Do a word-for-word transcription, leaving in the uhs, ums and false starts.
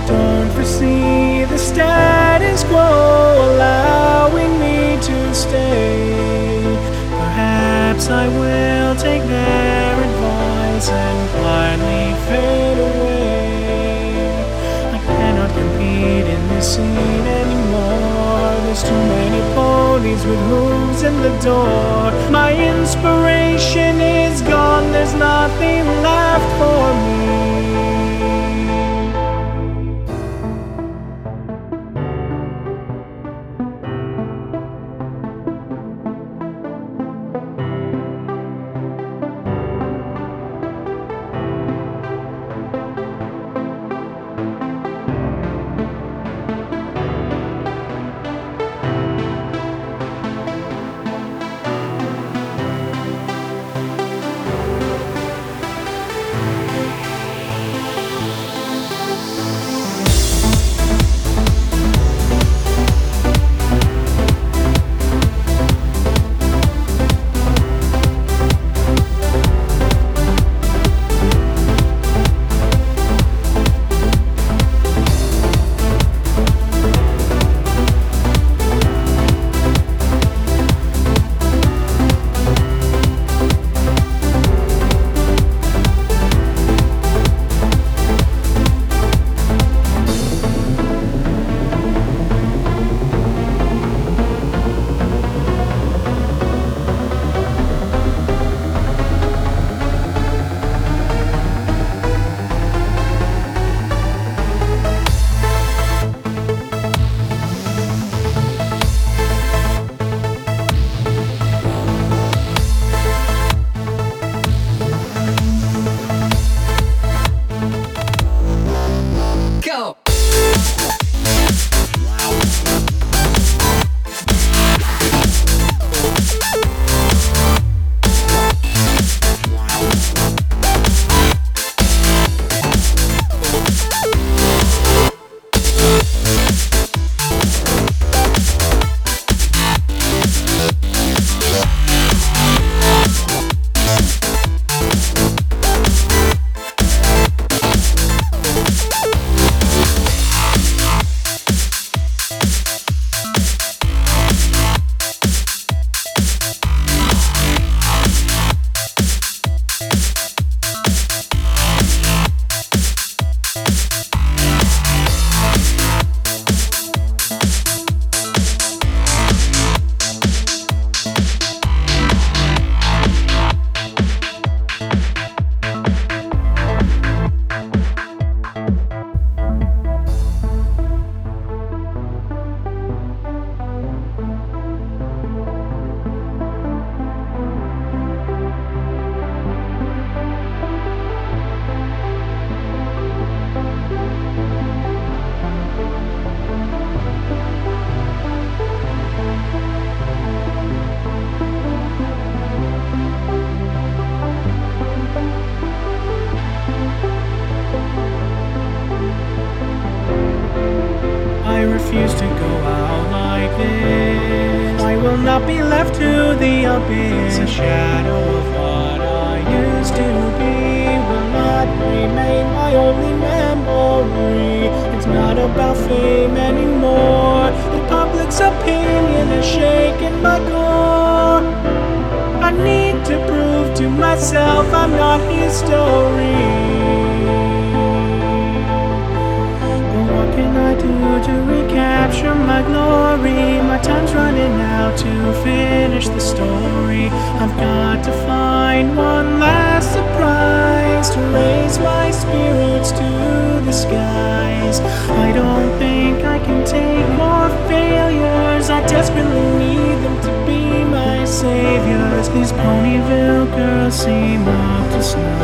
don't foresee the status quo allowing me to stay. Perhaps I will take their advice and quietly fade away. I cannot compete in this scene anymore. There's too many ponies with hooves in the door. My inspiration is gone, there's nothing left for me. I refuse to go out like this. I will not be left to the abyss. A shadow of what I used to be will not remain my only memory. It's not about fame anymore. The public's opinion has shaken my core. I need to prove to myself I'm not history. What can I do to recapture my glory? My time's running out to finish the story. I've got to find one last surprise to raise my spirits to the skies. I don't think I can take more failures. I desperately need them to be my saviors. These Ponyville girls seem up to snuff.